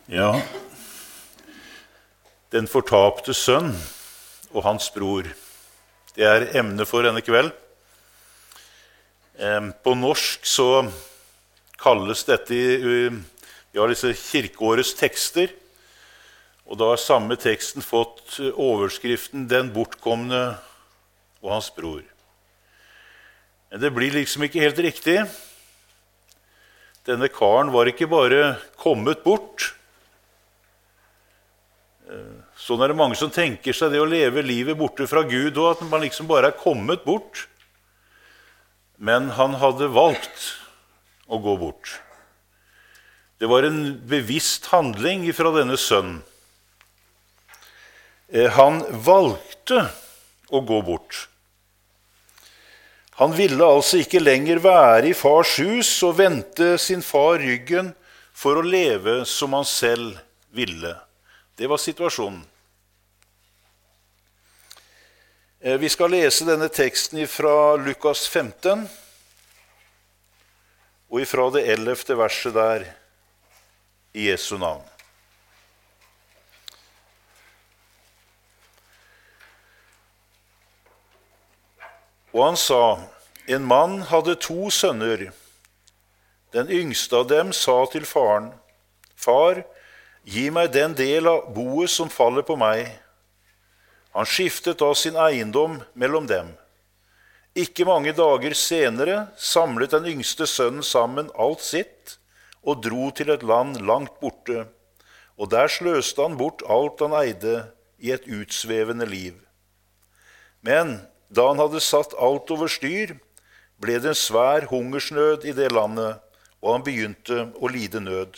Ja, den fortapte sønn og hans bror. Det er emnet for denne kveld. På norsk så kalles dette, vi har disse kirkeårets tekster, og da har samme teksten fått overskriften «Den bortkomne og hans bror». Men det blir liksom ikke helt riktig. Denne karen var ikke bare kommet bort. Sånn er det mange som tenker seg det å leve livet borte fra Gud, og at man liksom bare er kommet bort. Men han hadde valgt å gå bort. Det var en bevisst handling fra denne sønnen. Han valgte å gå bort. Han ville altså ikke lenger være i fars hus og vente sin far ryggen for å leve som han selv ville. Det var situasjonen. Vi skal lese denne teksten fra Lukas 15, og ifra det 11. verset der, i Jesu navn. Og han sa, en mann hadde 2 sønner. Den yngste av dem sa til faren, far, gi meg den del av boet som faller på meg. Han skiftet da sin eiendom mellom dem. Ikke mange dager senere samlet den yngste sønnen sammen alt sitt og dro til et land langt borte, og der sløste han bort alt han eide i et utsvevende liv. Men da han hadde satt alt over styr, ble det en svær hungersnød i det landet, og han begynte å lide nød.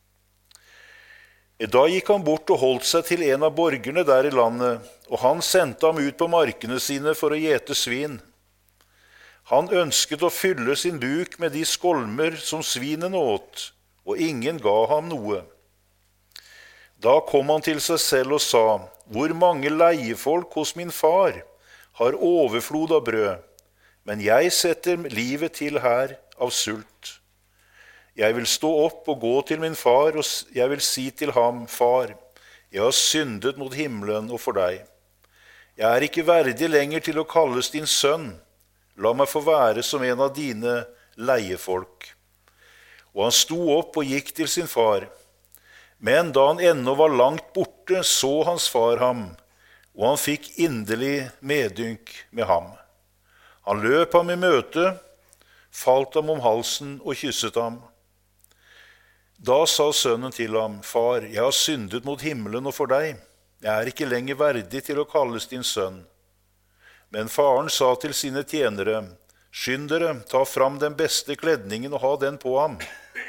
Da gikk han bort og holdt seg til en av borgerne der i landet, og han sendte ham ut på markene sine for å gjete svin. Han ønsket å fylle sin buk med de skolmer som svinene åt, og ingen ga ham noe. Da kom han til seg selv og sa, hvor mange leiefolk hos min far har overflod av brød, men jeg setter livet til her av sult. Jeg vil stå opp og gå til min far, og jeg vil si til ham, far, jeg har syndet mot himmelen og for deg. Jeg er ikke verdig lenger til å kalles din sønn. La meg få være som en av dine leiefolk. Og han sto opp og gikk til sin far. Men da han ennå var langt borte, så hans far ham, og han fikk inderlig medynk med ham. Han løp ham i møte, falt ham om halsen og kysset ham. Da sa sønnen til ham, far, jeg har syndet mot himmelen og for deg. Jeg er ikke lenger verdig til å kalles din sønn. Men faren sa til sine tjenere, skynd dere, ta fram den beste kledningen og ha den på ham.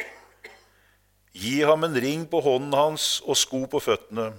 Gi ham en ring på hånden hans og sko på føttene.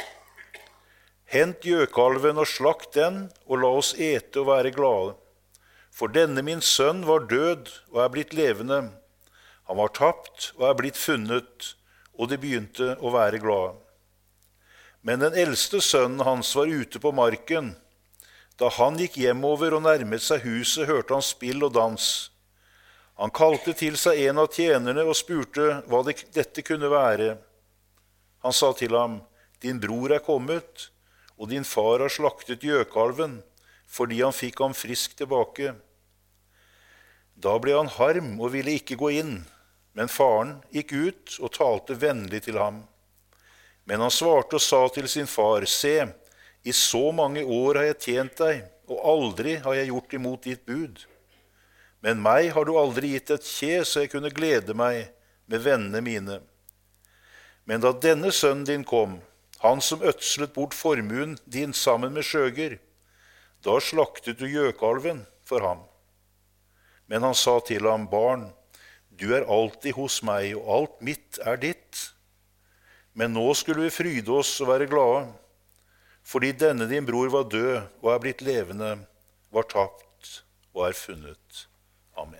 Hent gjøkalven og slakt den, og la oss ete og være glade. For denne min sønn var død og er blitt levende. Han var tapt og er blitt funnet, og de begynte å være glade. Men den eldste sønnen hans var ute på marken. Da han gikk hjemover og nærmet seg huset, hørte han spill og dans. Han kalte til seg en av tjenerne og spurte hva dette kunne være. Han sa til ham, din bror er kommet, og din far har slaktet gjøkalven, fordi han fikk ham frisk tilbake. Da ble han harm og ville ikke gå inn, men faren gikk ut og talte vennlig til ham. Men han svarte og sa til sin far, se, i så mange år har jeg tjent deg, og aldri har jeg gjort imot ditt bud. Men meg har du aldri gitt et kje, så jeg kunne glede meg med vennene mine. Men da denne sønnen din kom, han som ødslet bort formuen din sammen med skjøger, da slaktet du gjøkalven for ham. Men han sa til ham, barn, du er alltid hos meg, og alt mitt er ditt. Men nå skulle vi fryde oss og være glade, fordi denne din bror var død og er blitt levende, var tapt og er funnet. Amen.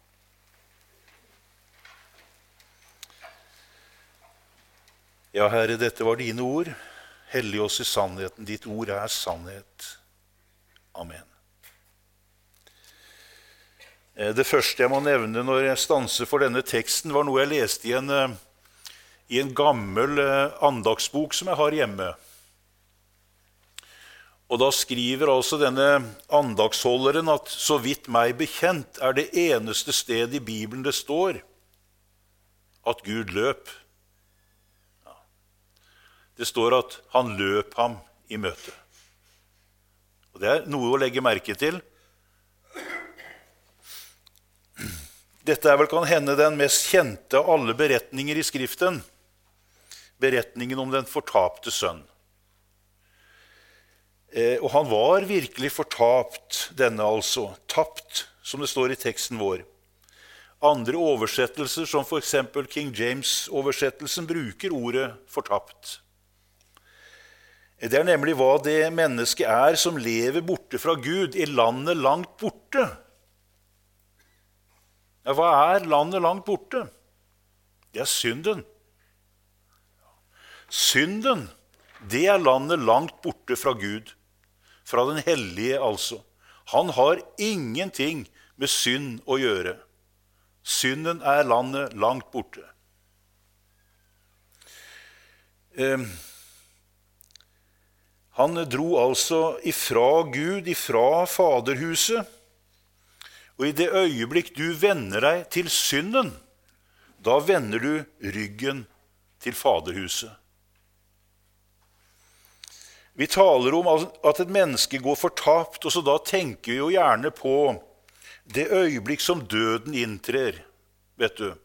Ja, Herre, dette var dine ord. Hellig oss i sannheten. Ditt ord er sannhet. Amen. Det første jeg må nevne når jeg stanser for denne teksten, var noe jeg leste i i en gammel andagsbok som jeg har hjemme. Og da skriver altså denne andagsholderen at så vidt meg bekjent er det eneste sted i Bibelen det står at Gud løp. Ja. Det står at han løp ham i møte. Og det er noe å legge merke til. Dette er vel kan hende den mest kjente av alle beretninger i Skriften. Beretningen om den fortapte sønn. Og han var virkelig fortapt, denne altså. Tapt, som det står i teksten vår. Andre oversettelser, som for eksempel King James-oversettelsen, bruker ordet fortapt. Det er nemlig hva det mennesket er som lever borte fra Gud, i landet langt borte. Ja, hva er landet langt borte? Det er synden. Synden, det er landet langt borte fra Gud. Fra den hellige, altså. Han har ingenting med synd å gjøre. Synden er landet langt borte. Han dro altså ifra Gud, ifra faderhuset, og i det øyeblikk du vender deg til synden, da vender du ryggen til faderhuset. Vi taler om at et menneske går fortapt, og så da tenker vi jo gjerne på det øyeblikk som døden inntrer, vet du.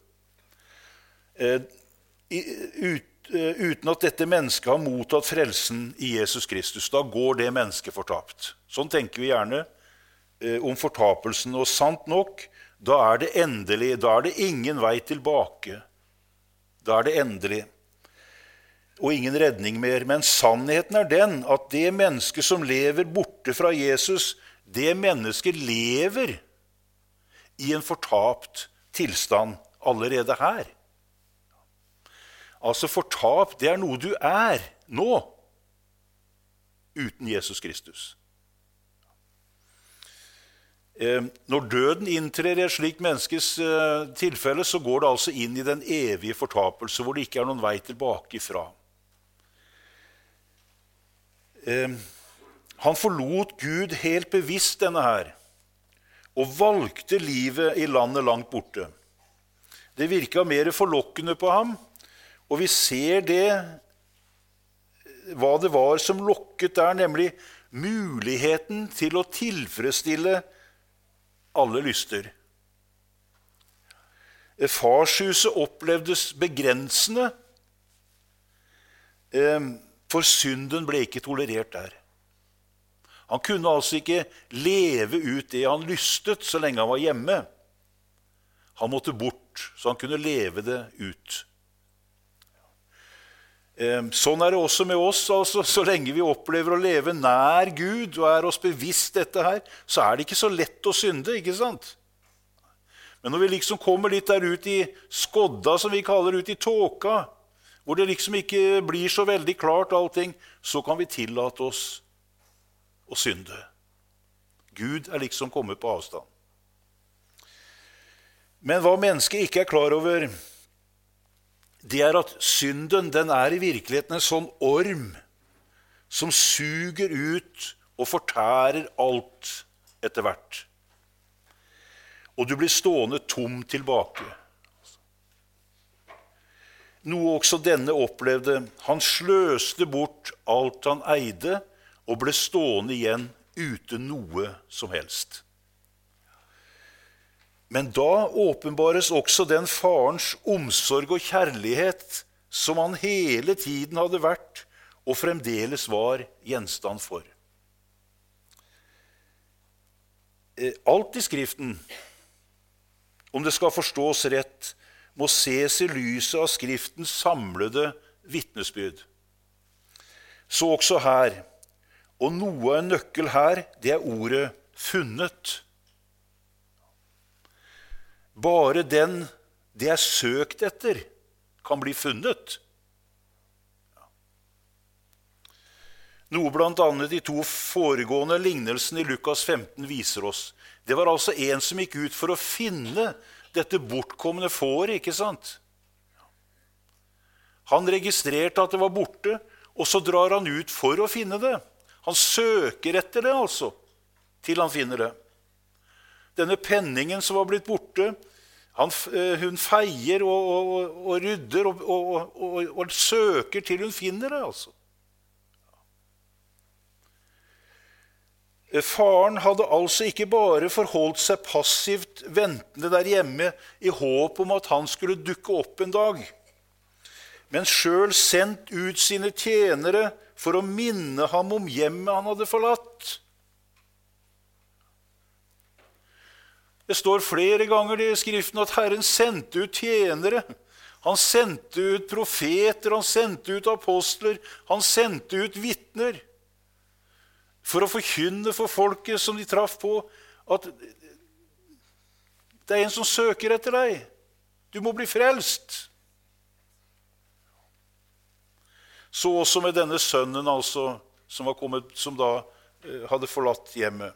Uten at dette mennesket har mottatt frelsen i Jesus Kristus, da går det mennesket fortapt. Sånn tenker vi gjerne om fortapelsen, og sant nok, da er det endelig, da er det ingen vei tilbake. Da er det endelig. Og ingen redning mer. Men sannheten er den at det mennesket som lever borte fra Jesus, det mennesket lever i en fortapt tilstand allerede her. Altså fortapt, det er noe du er nå, uten Jesus Kristus. Når døden inntrer i et slikt menneskes tilfelle, så går det altså inn i den evige fortapelse, hvor det ikke er noen vei tilbake ifra. Han forlot Gud helt bevisst denne her, og valgte livet i landet langt borte. Det virket mer forlokkende på ham, og vi ser det, hva det var som lokket der, nemlig muligheten til å tilfredsstille alle lyster. Farshuset opplevdes begrensende, for synden ble ikke tolerert der. Han kunne altså ikke leve ut det han lystet så lenge han var hjemme. Han måtte bort, så han kunne leve det ut. Sånn er det også med oss, altså. Så lenge vi opplever å leve nær Gud og er oss bevisst dette her, så er det ikke så lett å synde, ikke sant? Men når vi liksom kommer litt der ut i skodda, som vi kaller ut i tåka, hvor det liksom ikke blir så veldig klart allting, så kan vi tillate oss å synde. Gud er liksom kommet på avstand. Men hva mennesket ikke er klar over, det er at synden, den er i virkeligheten en sånn orm som suger ut og fortærer alt etter hvert. Og du blir stående tom tilbake. Noe også denne opplevde. Han sløste bort alt han eide, og ble stående igjen uten noe som helst. Men da åpenbares også den farens omsorg og kjærlighet som han hele tiden hadde vært og fremdeles var gjenstand for. Alt i Skriften, om det skal forstås rett, må ses i lyset av Skriftens samlede vitnesbyrd. Så også her, og noe av en nøkkel her, det er ordet funnet. Bare den det er søkt etter, kan bli funnet. Noe blant annet de to foregående lignelsene i Lukas 15 viser oss. Det var altså en som gikk ut for å finne dette bortkomne fåret, ikke sant? Han registrerte at det var borte, og så drar han ut for å finne det. Han søker etter det, altså, til han finner det. Denne penningen som var blitt borte, hun feier og rydder og søker til hun finner det, altså. Faren hadde altså ikke bare forholdt seg passivt ventende der hjemme i håp om at han skulle dukke opp en dag, men selv sendt ut sine tjenere for å minne ham om hjemmet han hadde forlatt. Det står flere ganger i Skriften at Herren sendte ut tjenere. Han sendte ut profeter, han sendte ut apostler, han sendte ut vitner for å forkynne for folket som de traff på, at det er en som søker etter deg. Du må bli frelst. Så også med denne sønnen, altså, som da hadde forlatt hjemmet.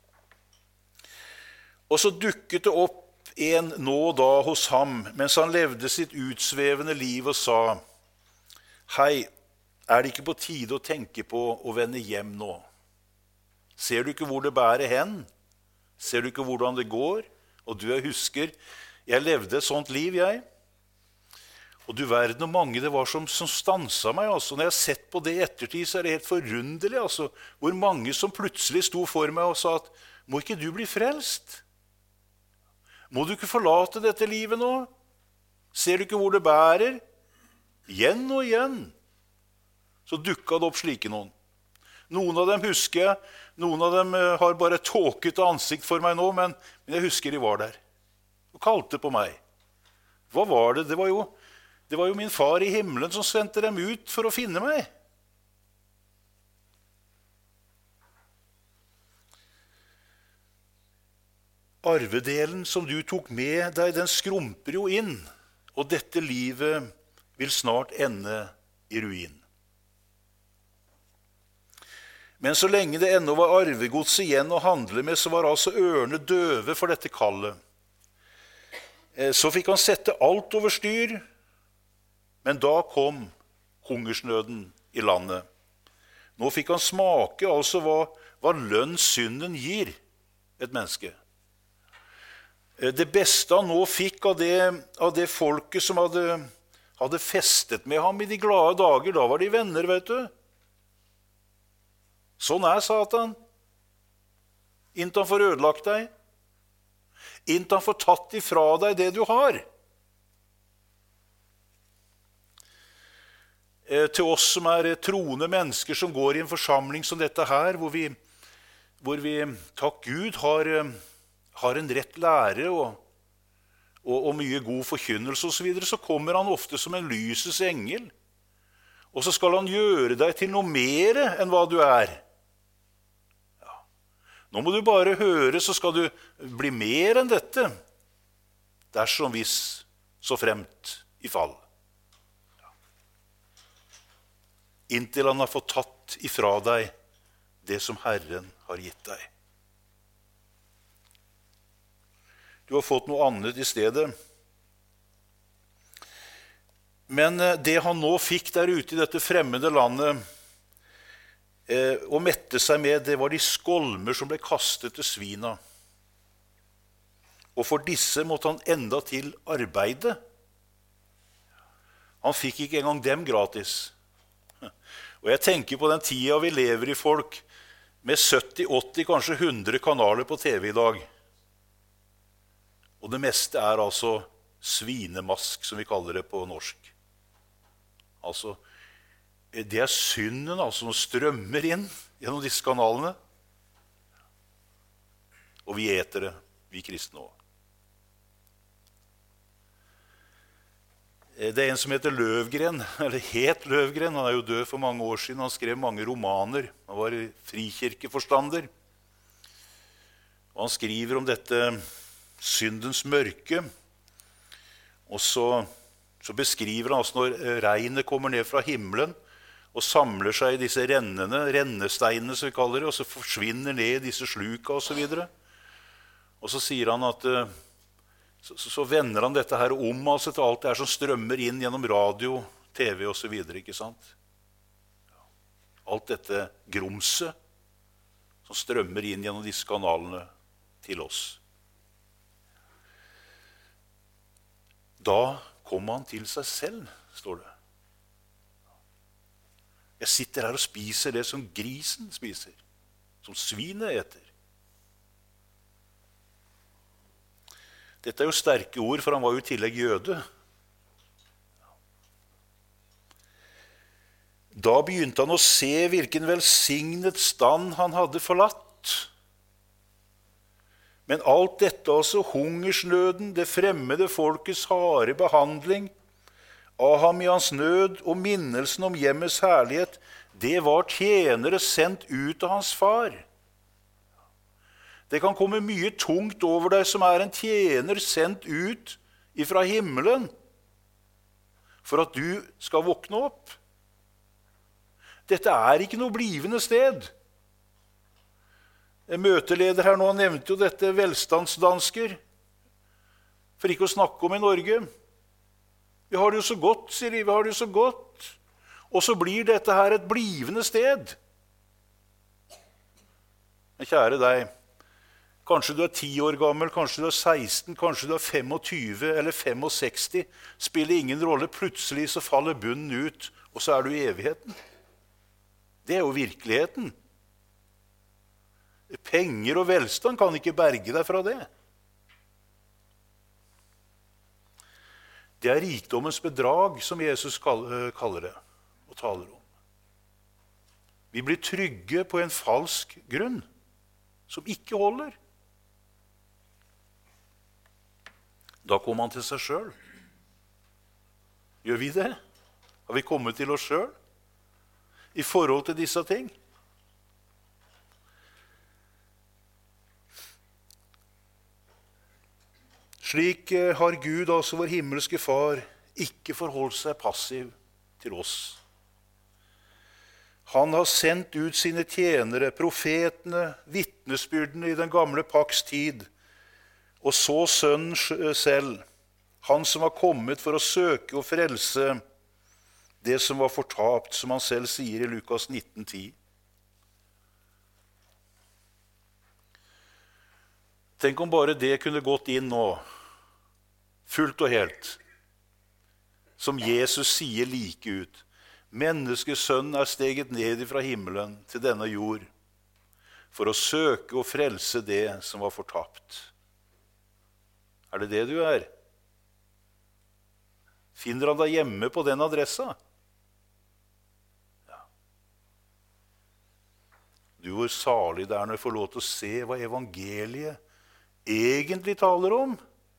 Og så dukket det opp en nå da hos ham, mens han levde sitt utsvevende liv og sa, «Hei, er det ikke på tide å tenke på å vende hjem nå? Ser du ikke hvor det bærer hen? Ser du ikke hvordan det går? Og du, jeg husker, jeg levde et sånt liv, jeg. Og du verden og mange det var som stanset meg, altså. Når jeg har sett på det i ettertid, så er det helt forunderlig, altså. Hvor mange som plutselig sto for meg og sa at, må ikke du bli frelst? Må du ikke forlate dette livet nå? Ser du ikke hvor det bærer? Igjen og igjen. Så dukket det opp slike noen. Noen av dem husker jeg, noen av dem har bare tåket ansikt for meg nå, men jeg husker de var der. Og kalte på meg. Hva var det? Det var jo min far i himmelen som sendte dem ut for å finne meg. Arvedelen som du tok med deg, den skrumper jo inn, og dette livet vil snart ende i ruin. Men så lenge det ennå var arvegods igjen å handle med, så var altså ørene døve for dette kallet. Så fikk han sette alt over styr, men da kom hungersnøden i landet. Nå fikk han smake altså hva lønn synden gir et menneske. Det beste han nå fikk av det folket som hadde festet med ham i de glade dager, da var de venner, vet du. Sånn er Satan. Inntil han får ødelagt deg. Inntil han får tatt ifra deg det du har. Til oss som er troende mennesker som går i en forsamling som dette her, hvor vi takk Gud, har en rett lære og mye god forkynnelse og så videre, så kommer han ofte som en lysets engel. Og så skal han gjøre deg til noe mer enn hva du er. Ja. Nå må du bare høre, så skal du bli mer enn dette, dersom hvis så fremt i fall. Ja. Inntil han har fått tatt ifra deg det som Herren har gitt deg. Du har fått noe annet i stedet. Men det han nå fikk der ute i dette fremmede landet, og mette seg med, det var de skolmer som ble kastet til svina. Og for disse måtte han enda til arbeide. Han fikk ikke engang dem gratis. Og jeg tenker på den tida vi lever i, folk, med 70, 80, kanskje 100 kanaler på TV i dag. Og det meste er altså svinemask, som vi kaller det på norsk. Altså, det er synden altså, som strømmer inn gjennom disse kanalene. Og vi eter det, vi kristne også. Det er en som heter Løvgren, eller het Løvgren. Han er jo død for mange år siden. Han skrev mange romaner. Han var frikirkeforstander. Og han skriver om dette syndens mørke. Og så beskriver han altså når regnet kommer ned fra himmelen og samler seg i disse rennesteinene som vi kaller det, og så forsvinner ned i disse sluka og så videre. Og så sier han at så vender han dette her om altså til alt det her som strømmer inn gjennom radio, TV og så videre, ikke sant? Alt dette grumset som strømmer inn gjennom disse kanalene til oss. Da kom han til seg selv, står det. Jeg sitter her og spiser det som grisen spiser, som svinet eter. Dette er jo sterke ord, for han var jo i tillegg jøde. Da begynte han å se hvilken velsignet stand han hadde forlatt. Men alt dette, altså hungersnøden, det fremmede folkets harde behandling av ham i hans nød og minnelsen om hjemmets herlighet, det var tjenere sendt ut av hans far. Det kan komme mye tungt over deg som er en tjener sendt ut ifra himmelen for at du skal våkne opp. Dette er ikke noe blivende sted. En møteleder her nå nevnte jo dette velstandsdansker, for ikke å snakke om i Norge. Vi har det jo så godt, sier de, vi har det jo så godt. Og så blir dette her et blivende sted. Men kjære deg, kanskje du er 10 år gammel, kanskje du er 16, kanskje du er 25 eller 65, spiller ingen rolle, plutselig så faller bunnen ut, og så er du i evigheten. Det er jo virkeligheten. Penger og velstand kan ikke berge deg fra det. Det er rikdommens bedrag, som Jesus kaller det, og taler om. Vi blir trygge på en falsk grunn, som ikke holder. Da kom han til seg selv. Gjør vi det? Har vi kommet til oss selv? I forhold til disse ting? Slik har Gud, altså vår himmelske far, ikke forholdt seg passiv til oss. Han har sendt ut sine tjenere, profetene, vitnesbyrdene i den gamle pakts tid, og så sønnen selv, han som har kommet for å søke og frelse det som var fortapt, som han selv sier i Lukas 19,10. Tenk om bare det kunne gått inn nå, fullt og helt, som Jesus sier like ut. Menneskesønnen er steget ned fra himmelen til denne jord for å søke og frelse det som var fortapt. Er det det du er? Finner han deg hjemme på den adressa? Ja. Du, hvor salig det er når jeg får lov til å se hva evangeliet egentlig taler om.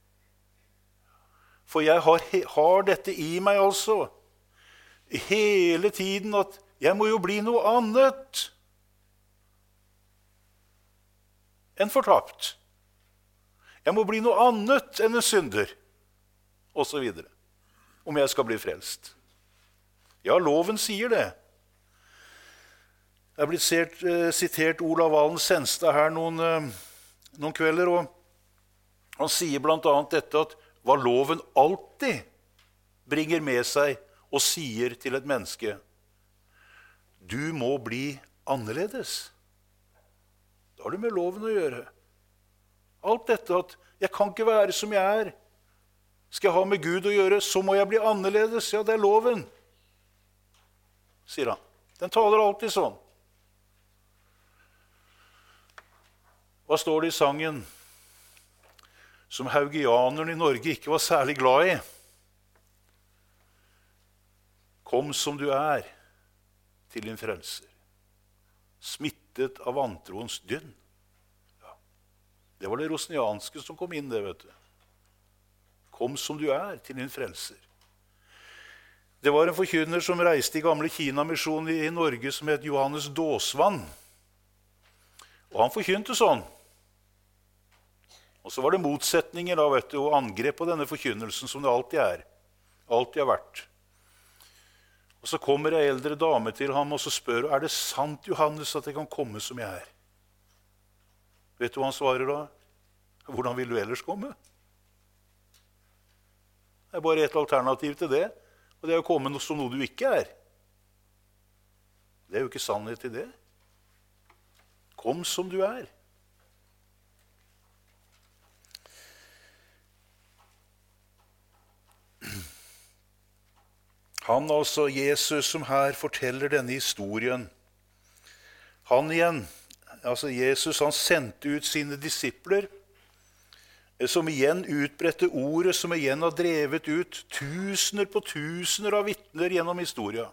For jeg har dette i meg altså, hele tiden, at jeg må jo bli noe annet enn fortapt. Jeg må bli noe annet enn en synder, og så videre, om jeg skal bli frelst. Ja, loven sier det. Jeg er blitt sitert Olav Valen Senstad her noen kvelder, og han sier blant annet dette, at hva loven alltid bringer med seg og sier til et menneske: du må bli annerledes. Da har det med loven å gjøre. Alt dette at jeg kan ikke være som jeg er. Skal jeg ha med Gud å gjøre, så må jeg bli annerledes. Ja, det er loven, sier han. Den taler alltid sånn. Hva står det i sangen som haugianerne i Norge ikke var særlig glad i? Kom som du er til din frelser, smittet av vantroens dynn. Ja. Det var det rosnianske som kom inn, det, vet du. Kom som du er til din frelser. Det var en forkynner som reiste i gamle Kina-misjonen i Norge, som het Johannes Dåsvann. Og han forkynte sånn. Og så var det motsetninger da, vet du, og angrep på denne forkynnelsen, som det alltid er. Alltid har vært. Og så kommer ei eldre dame til ham og så spør: er det sant, Johannes, at jeg kan komme som jeg er? Vet du hva han svarer da? Hvordan vil du ellers komme? Det er bare et alternativ til det. Og det er å komme som noe du ikke er. Det er jo ikke sannhet i det. Kom som du er. Han altså, Jesus, som her forteller denne historien, han igjen, altså Jesus, han sendte ut sine disipler, som igjen utbredte ordet, som igjen har drevet ut tusener på tusener av vitner gjennom historien.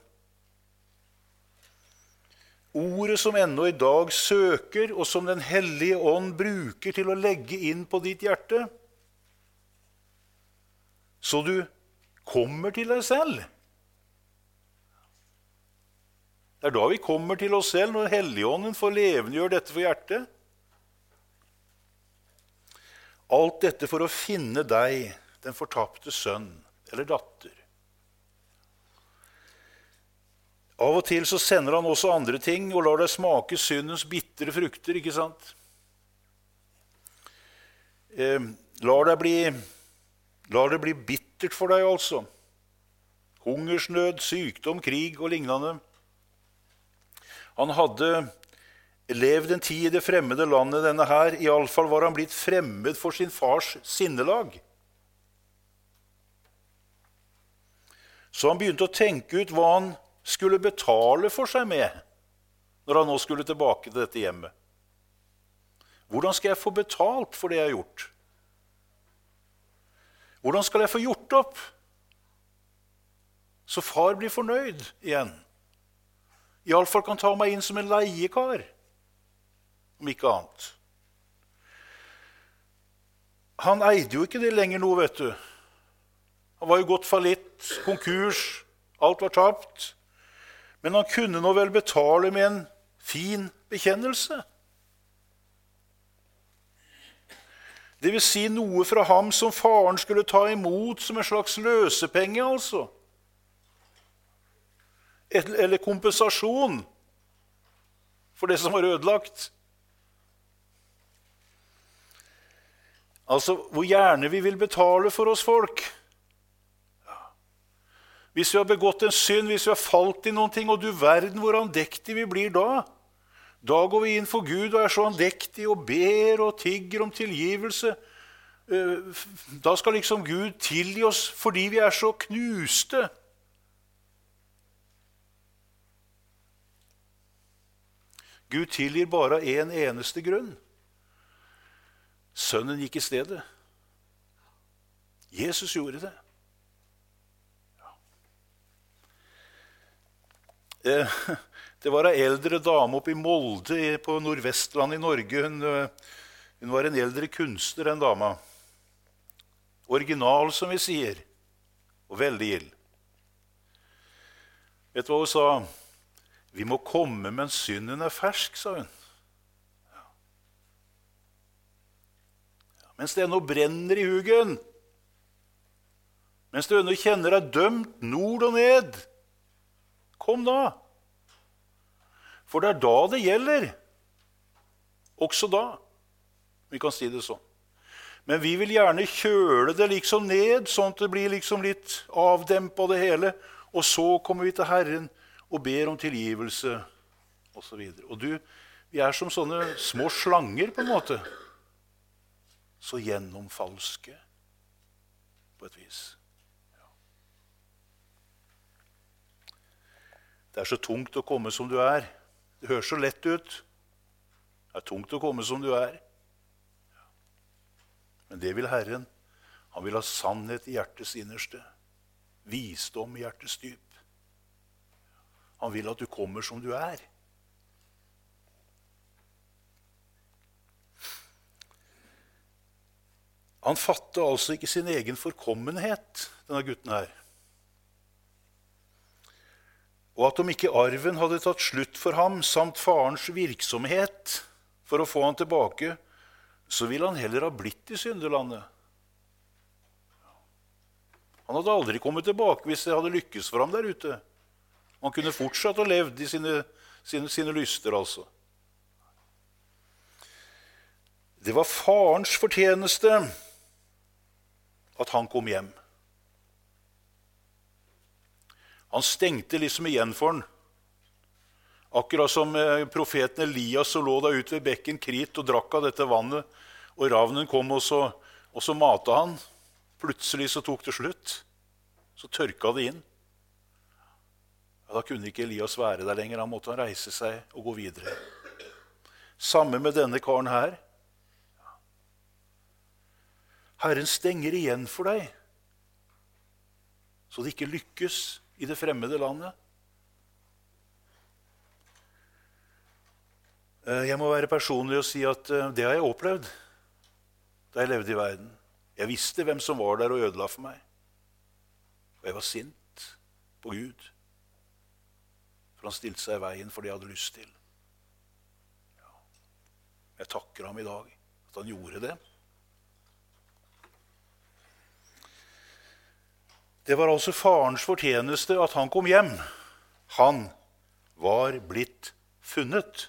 Ordet som ennå i dag søker, og som Den hellige ånd bruker til å legge inn på ditt hjerte, så du kommer til deg selv. Det er da vi kommer til oss selv, når Helligånden får levendegjøre dette for hjertet. Alt dette for å finne deg, den fortapte sønn eller datter. Av og til så sender han også andre ting og lar deg smake syndens bitre frukter, ikke sant? Lar det bli bittert for deg, altså. Hungersnød, sykdom, krig og lignende. Han hadde levd en tid i det fremmede landet denne her. I alle fall var han blitt fremmed for sin fars sinnelag. Så han begynte å tenke ut hva han skulle betale for seg med når han nå skulle tilbake til dette hjemmet. Hvordan skal jeg få betalt for det jeg har gjort? Hvordan skal jeg få gjort opp? Så far blir fornøyd igjen. I alle fall kan ta meg inn som en leiekar, om ikke annet. Han eide jo ikke det lenger nå, vet du. Han var jo gått fallitt, konkurs, alt var tapt. Men han kunne nå vel betale med en fin bekjennelse. Det vil si noe fra ham som faren skulle ta imot som en slags løsepenge, altså. Eller kompensasjon for det som var ødelagt. Altså, hvor gjerne vi vil betale for oss folk. Hvis vi har begått en synd, hvis vi har falt i noen ting, og du verden hvor andektig vi blir da. Da går vi inn for Gud og er så andektig og ber og tigger om tilgivelse. Da skal liksom Gud tilgi oss fordi vi er så knuste. Gud tilgir bare av en eneste grunn. Sønnen gikk i stedet. Jesus gjorde det. Det var en eldre dame oppe i Molde på Nordvestland i Norge. Hun var en eldre kunstner, en dama. Original, som vi sier. Og veldig gild. Vet du hva hun sa? Vi må komme mens synden er fersk, sa hun. Mens det ennå brenner i hugen. Mens du ennå kjenner deg dømt nord og ned. Kom da. For det er da det gjelder. Også da. Vi kan si det sånn. Men vi vil gjerne kjøle det liksom ned, sånn at det blir liksom litt avdempet det hele. Og så kommer vi til Herren og ber om tilgivelse, og så videre. Og vi er som sånne små slanger på en måte. Så gjennomfalske, på et vis. Ja. Det er så tungt å komme som du er. Det høres så lett ut. Det er tungt å komme som du er. Ja. Men det vil Herren. Han vil ha sannhet i hjertets innerste. Visdom i hjertets dyp. Han vil at du kommer som du er. Han fattet altså ikke sin egen forkommenhet, denne gutten her. Og at om ikke arven hadde tatt slutt for ham, samt farens virksomhet for å få han tilbake, så ville han heller ha blitt i syndelandet. Han hadde aldri kommet tilbake hvis det hadde lykkes for ham der ute. Han kunne fortsatt å levd i sine lyster, altså. Det var farens fortjeneste at han kom hjem. Han stengte liksom igjen for han. Akkurat som profeten Elias så lå da ut ved bekken Krit og drakk av dette vannet, og ravnen kom og så matet han. Plutselig så tok det slutt. Så tørka det inn. Ja, da kunne ikke Elias være der lenger. Han måtte reise seg og gå videre. Samme med denne karen her. Herren stenger igjen for deg, så det ikke lykkes i det fremmede landet. Jeg må være personlig og si at det har jeg opplevd da jeg levde i verden. Jeg visste hvem som var der og ødela for meg. Og jeg var sint på Gud, for han stilte seg i veien for det jeg hadde lyst til. Ja. Jeg takker ham i dag at han gjorde det. Det var altså farens fortjeneste at han kom hjem. Han var blitt funnet.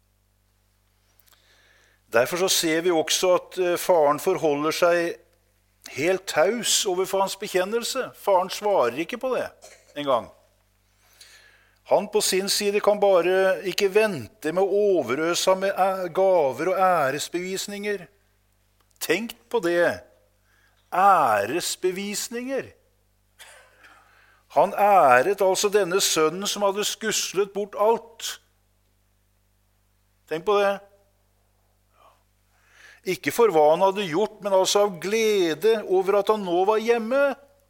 Derfor så ser vi også at faren forholder seg helt taus overfor hans bekjennelse. Faren svarer ikke på det engang. Han på sin side kan bare ikke vente med å overøse ham med gaver og æresbevisninger. Tenk på det. Æresbevisninger. Han æret altså denne sønnen som hadde skuslet bort alt. Tenk på det. Ikke for hva han hadde gjort, men altså av glede over at han nå var hjemme.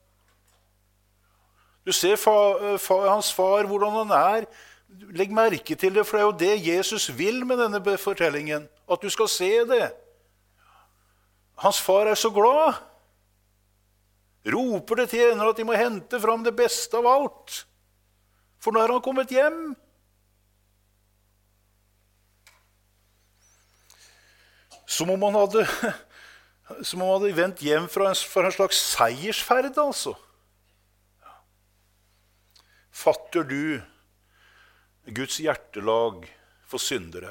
Du ser hans far, hvordan han er. Legg merke til det, for det er jo det Jesus vil med denne fortellingen. At du skal se det. Hans far er så glad. Roper det tjener at de må hente fram det beste av alt. For nå er han kommet hjem. Som om han hadde vendt hjem for en slags seiersferd, altså. Fatter du Guds hjertelag for syndere?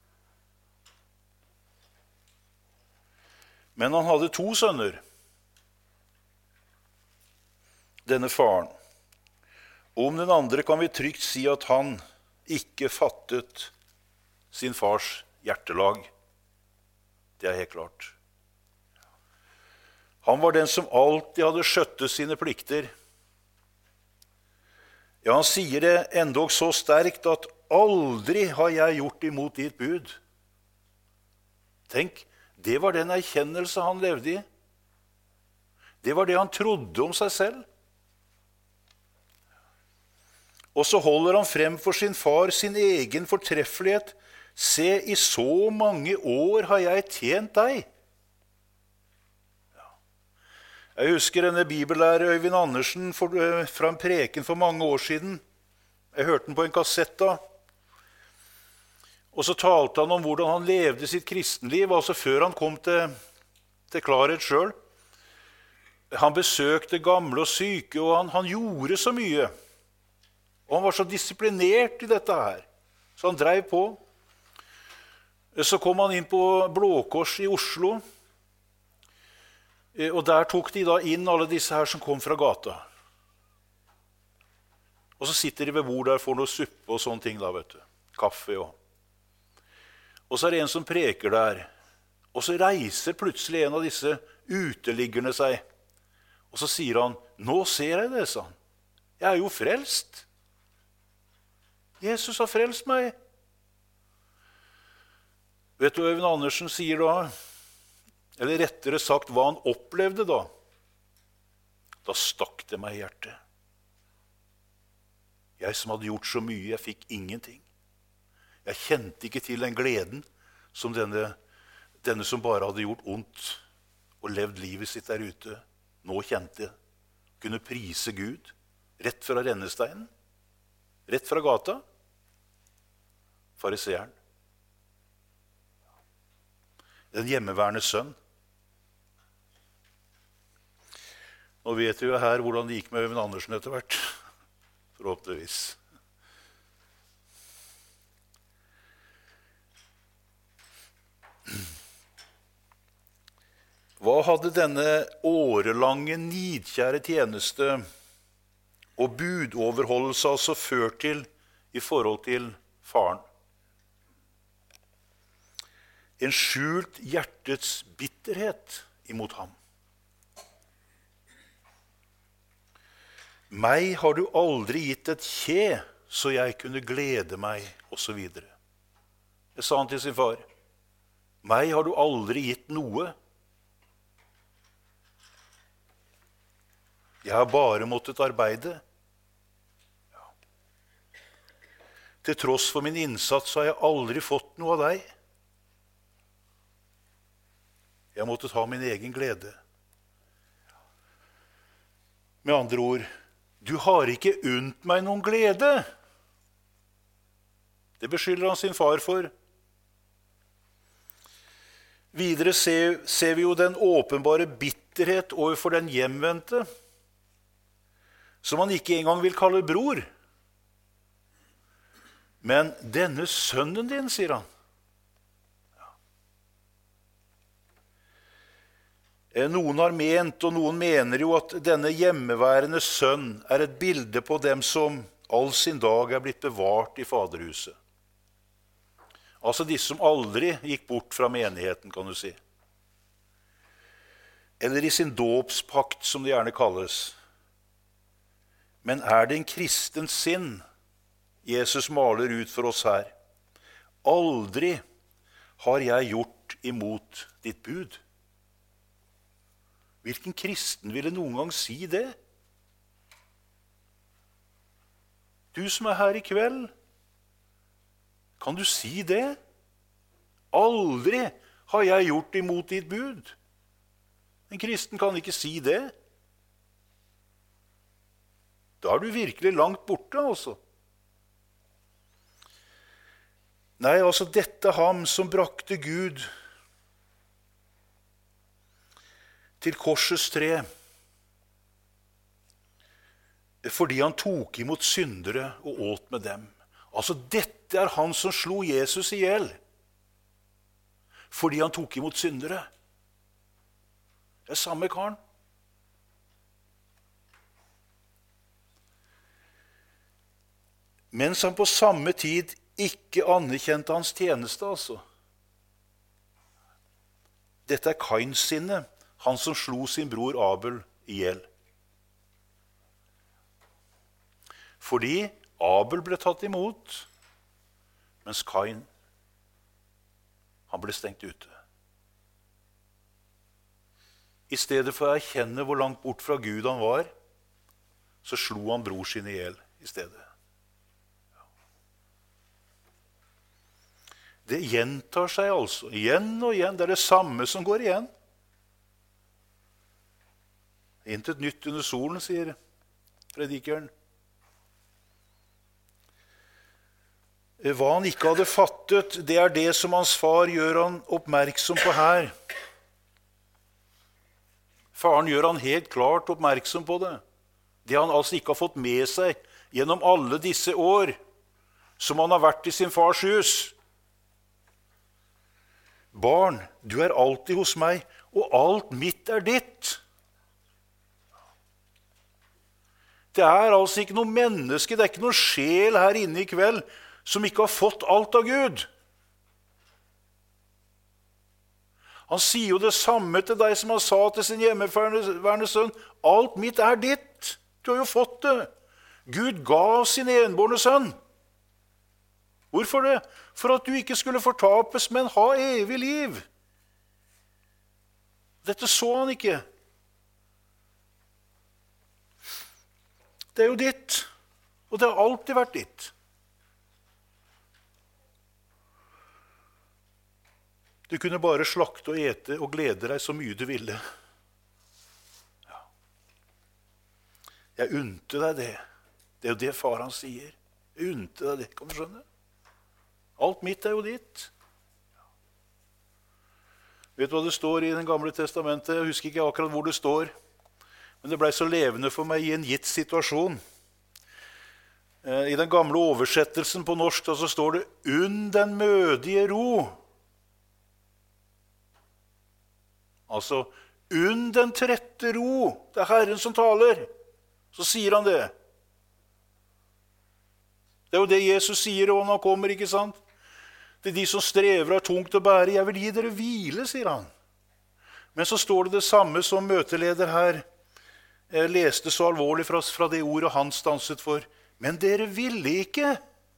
Men han hadde 2 sønner, denne faren. Og om den andre kan vi trygt si at han ikke fattet sin fars hjertelag. Det er helt klart. Han var den som alltid hadde skjøttet sine plikter. Ja, han sier det endog så sterkt at aldri har jeg gjort imot ditt bud. Tenk, det var den erkjennelse han levde i. Det var det han trodde om seg selv. Og så holder han frem for sin far sin egen fortreffelighet. Se, i så mange år har jeg tjent deg. Ja. Jeg husker denne bibellærer Øyvind Andersen fra en preken for mange år siden. Jeg hørte den på en kassett da. Og så talte han om hvordan han levde sitt kristenliv, altså før han kom til klarhet selv. Han besøkte gamle og syke, og han gjorde så mye. Og han var så disiplinert i dette her, så han drev på. Så kom han inn på Blå Kors i Oslo, og der tok de da inn alle disse her som kom fra gata. Og så sitter de ved bord der, får noe suppe og sånne ting da, vet du. Kaffe og. Og så er det en som preker der, og så reiser plutselig en av disse uteliggerne seg. Og så sier han, nå ser jeg det, sa han. Jeg er jo frelst. Jesus har frelst meg. Vet du hva Øyvind Andersen sier da? Eller rettere sagt, hva han opplevde da? Da stakk det meg i hjertet. Jeg som hadde gjort så mye, jeg fikk ingenting. Jeg kjente ikke til den gleden som denne som bare hadde gjort ondt og levd livet sitt der ute, nå kjente. Kunne prise Gud rett fra rennesteinen, rett fra gata. Fariseeren. Den hjemmeværende sønn. Nå vet vi jo her hvordan det gikk med Øyvind Andersen etter hvert. Forhåpentligvis. Hva hadde denne årelange, nidkjære tjeneste og budoverholdelse altså ført til i forhold til faren. En skjult hjertets bitterhet imot ham. Meg har du aldri gitt et kje, så jeg kunne glede meg, og så videre. Det sa han til sin far. Meg har du aldri gitt noe. Jeg har bare måttet arbeide. Ja. Til tross for min innsats har jeg aldri fått noe av deg. Jeg har måttet ha min egen glede. Med andre ord, du har ikke unnt meg noen glede. Det beskylder han sin far for. Videre ser vi jo den åpenbare bitterhet overfor den hjemvendte, som han ikke engang vil kalle bror. Men denne sønnen din, sier han. Noen har ment, og noen mener jo at denne hjemmeværende sønn er et bilde på dem som all sin dag er blitt bevart i faderhuset. Altså de som aldri gikk bort fra menigheten, kan du si. Eller i sin dåpspakt, som det gjerne kalles. Men er det en kristens sinn Jesus maler ut for oss her? Aldri har jeg gjort imot ditt bud. Hvilken kristen ville noen gang si det? Du som er her i kveld, kan du si det? Aldri har jeg gjort imot ditt bud. En kristen kan ikke si det. Da er du virkelig langt borte, altså. Nei, altså dette ham som brakte Gud til korsets tre, fordi han tok imot syndere og åt med dem. Altså dette er han som slo Jesus ihjel, fordi han tok imot syndere. Det er samme karen. Mens han på samme tid ikke anerkjente hans tjeneste, altså. Dette er Kains sinne, han som slo sin bror Abel ihjel. Fordi Abel ble tatt imot, mens Kain, han ble stengt ute. I stedet for å erkjenne hvor langt bort fra Gud han var, så slo han bror sin ihjel i stedet. Det gjentar seg altså, igjen og igjen. Det er det samme som går igjen. Intet nytt under solen, sier predikeren. Hva han ikke hadde fattet, det er det som hans far gjør han oppmerksom på her. Faren gjør han helt klart oppmerksom på det. Det han altså ikke har fått med seg gjennom alle disse år som han har vært i sin fars hus. Barn, du er alltid hos meg, og alt mitt er ditt. Det er altså ikke noe menneske, det er ikke noe sjel her inne i kveld som ikke har fått alt av Gud. Han sier jo det samme til deg som han sa til sin hjemmeværende sønn. Alt mitt er ditt. Du har jo fått det. Gud ga sin enbårne sønn. Hvorfor det? For at du ikke skulle fortapes, men ha evig liv. Dette så han ikke. Det er jo ditt, og det har alltid vært ditt. Du kunne bare slakte og ete og glede deg så mye du ville. Ja. Jeg unnte deg det. Det er jo det far han sier. Jeg unnte deg det, kan du skjønne? Alt mitt er jo ditt. Vet du hva det står i Den gamle testamentet? Jeg husker ikke akkurat hvor det står. Men det ble så levende for meg i en gitt situasjon. I den gamle oversettelsen på norsk så står det «Unn den mødige ro». Altså, unn den trette ro. Det er Herren som taler. Så sier han det. Det er jo det Jesus sier når han kommer, ikke sant? Det er de som strever og er tungt å bære. Jeg vil gi dere hvile, sier han. Men så står det samme som møteleder her leste så alvorlig fra det ordet han stanset for. Men dere ville ikke.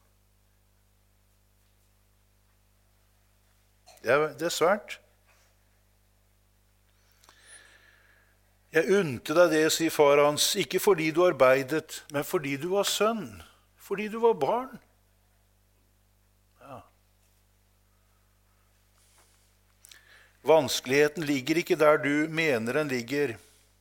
Det er svært. Jeg unte deg det, sier far hans, ikke fordi du arbeidet, men fordi du var sønn, fordi du var barn. Ja. Vanskeligheten ligger ikke der du mener den ligger,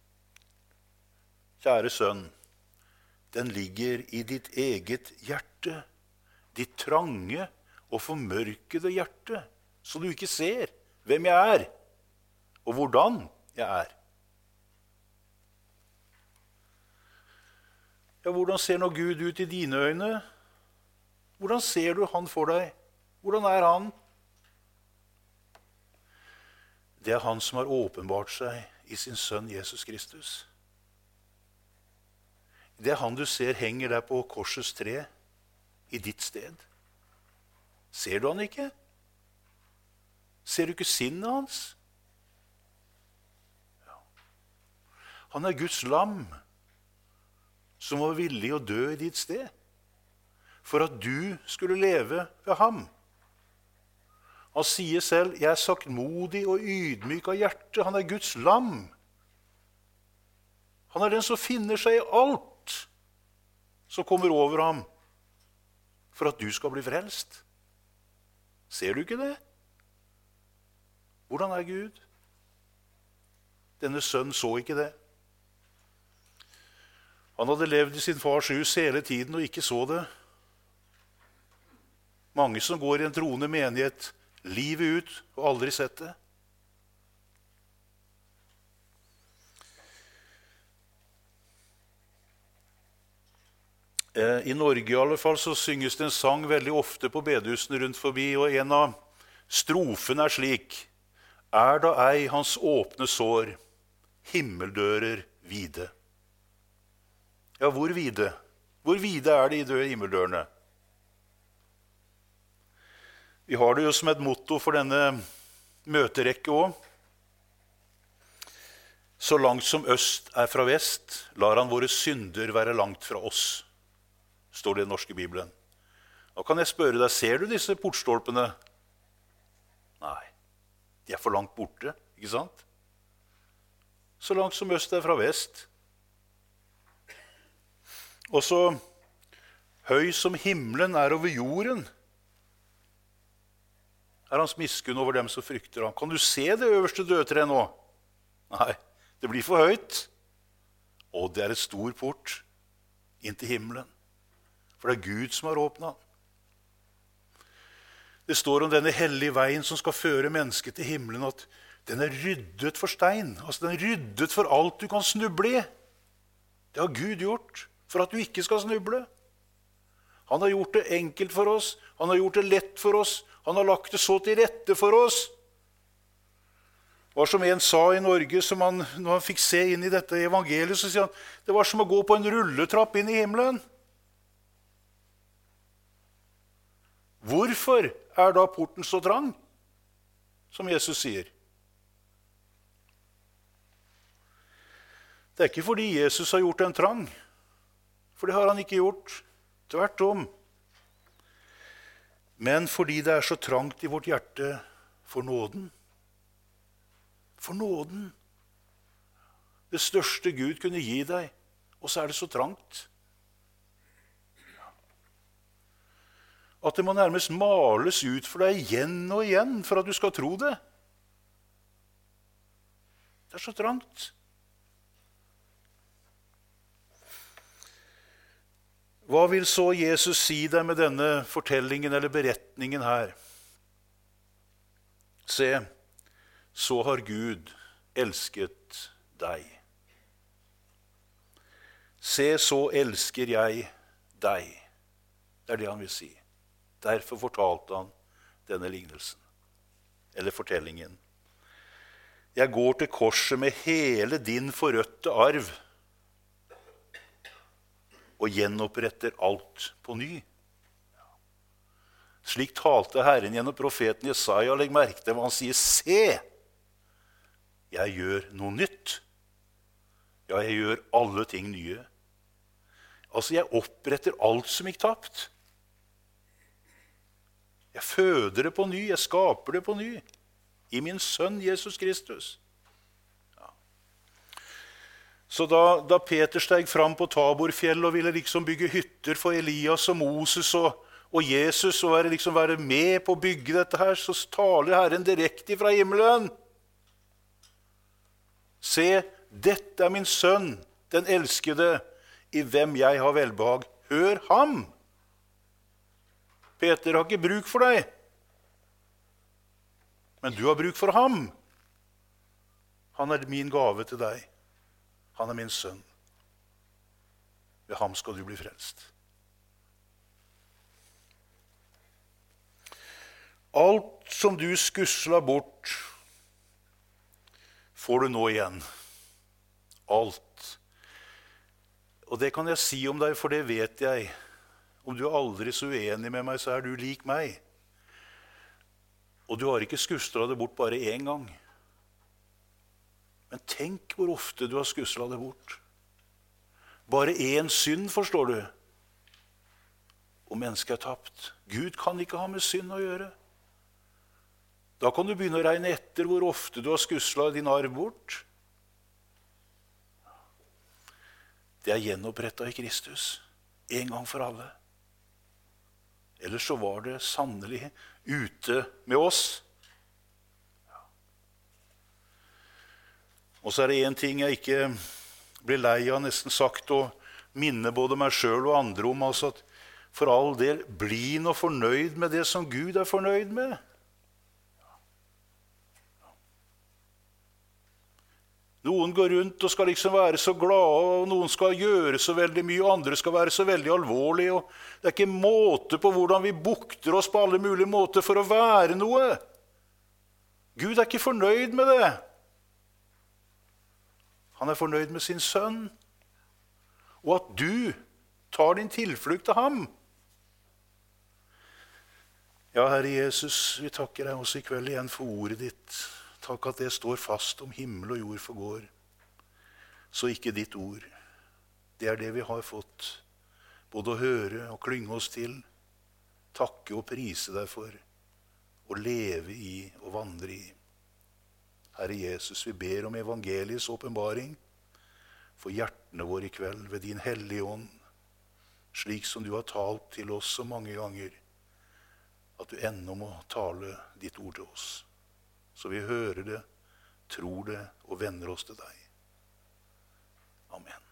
kjære sønn. Den ligger i ditt eget hjerte, ditt trange og formørkede hjerte, så du ikke ser hvem jeg er, og hvordan jeg er. Ja, hvordan ser nå Gud ut i dine øyne? Hvordan ser du han for deg? Hvordan er han? Det er han som har åpenbart seg i sin sønn Jesus Kristus. Det er han du ser henger der på korsets tre, i ditt sted. Ser du han ikke? Ser du ikke sinnet hans? Ja. Han er Guds lam, som var villig å dø i ditt sted, for at du skulle leve ved ham. Han sier selv, jeg er saktmodig og ydmyk av hjerte. Han er Guds lam. Han er den som finner seg i alt som kommer over ham, for at du skal bli frelst. Ser du ikke det? Hvordan er Gud? Denne sønnen så ikke det. Han hadde levd i sin fars hus hele tiden og ikke så det. Mange som går i en troende menighet livet ut og aldri sett det. I Norge i alle fall så synges det en sang veldig ofte på bedehusene rundt forbi, og en av strofene er slik: Er da ei hans åpne sår, himmeldører vide. Ja, hvor vide? Hvor vide er de døde himmeldørene? Vi har det jo som et motto for denne møterekke også. Så langt som øst er fra vest, lar han våre synder være langt fra oss, står det i den norske Bibelen. Nå kan jeg spørre deg, ser du disse portstolpene? Nei, de er for langt borte, ikke sant? Så langt som øst er fra vest. Og så høy som himmelen er over jorden, er hans miskunn over dem som frykter ham. Kan du se det øverste dødtreet nå? Nei, det blir for høyt. Og det er et stor port inn til himmelen. For det er Gud som har åpnet den. Det står om denne hellige veien som skal føre mennesket til himmelen, at den er ryddet for stein. Altså den er ryddet for alt du kan snuble i. Det har Gud gjort for at du ikke skal snuble. Han har gjort det enkelt for oss. Han har gjort det lett for oss. Han har lagt det så til rette for oss. Det var som en sa i Norge, når han fikk se inn i dette evangeliet, så sier han, det var som å gå på en rulletrapp inn i himmelen. Hvorfor er da porten så trang, som Jesus sier? Det er ikke fordi Jesus har gjort den trang, for det har han ikke gjort. Tvert om. Men fordi det er så trangt i vårt hjerte for nåden. For nåden. Det største Gud kunne gi deg, og så er det så trangt. At det må nærmest males ut for deg igjen og igjen for at du skal tro det. Det er så trangt. Hva vil så Jesus si deg med denne fortellingen eller beretningen her? Se, så har Gud elsket deg. Se, så elsker jeg deg. Det er det han vil si. Derfor fortalte han denne lignelsen, eller fortellingen. Jeg går til korset med hele din forrøtte arv, og gjenoppretter alt på ny. Slik talte Herren gjennom profeten Jesaja. Legg merke til hva han sier. Se, jeg gjør noe nytt. Ja, jeg gjør alle ting nye. Altså, jeg oppretter alt som gikk tapt. Jeg føder det på ny, jeg skaper det på ny. I min sønn Jesus Kristus. Ja. Så da Peter steg fram på Taborfjell og ville liksom bygge hytter for Elias og Moses og Jesus, og være med på å bygge dette her, så taler Herren direkte fra himmelen. Se, dette er min sønn, den elskede, i hvem jeg har velbehag. Hør ham! Peter har ikke bruk for deg, men du har bruk for ham. Han er min gave til deg. Han er min sønn. Ved ham skal du bli frelst. Alt som du skusla bort, får du nå igjen. Alt. Og det kan jeg si om deg, for det vet jeg. Om du er aldri så uenig med meg, så er du lik meg. Og du har ikke skusla det bort bare én gang. Men tenk hvor ofte du har skusla det bort. Bare én synd, forstår du. Og mennesket er tapt. Gud kan ikke ha med synd å gjøre. Da kan du begynne å regne etter hvor ofte du har skusla din arv bort. Det er gjenopprettet i Kristus, en gang for alle. Ellers så var det sannelig ute med oss. Ja. Og så er det en ting jeg ikke blir lei av, nesten sagt, å minne både meg selv og andre om, altså at for all del, bli nå fornøyd med det som Gud er fornøyd med. Noen går rundt og skal liksom være så glade, og noen skal gjøre så veldig mye, og andre skal være så veldig alvorlige. Og det er ikke måte på hvordan vi bukter oss på alle mulige måter for å være noe. Gud er ikke fornøyd med det. Han er fornøyd med sin sønn, og at du tar din tilflukt til ham. Ja, Herre Jesus, vi takker deg også i kveld igjen for ordet ditt. Takk at det står fast om himmel og jord forgår. Så ikke ditt ord. Det er det vi har fått, både å høre og klynge oss til, takke og prise deg for, å leve i og vandre i. Herre Jesus, vi ber om evangeliets åpenbaring for hjertene våre i kveld ved din hellige ånd, slik som du har talt til oss så mange ganger, at du ennå må tale ditt ord til oss. Så vi hører det, tror det og vender oss til deg. Amen.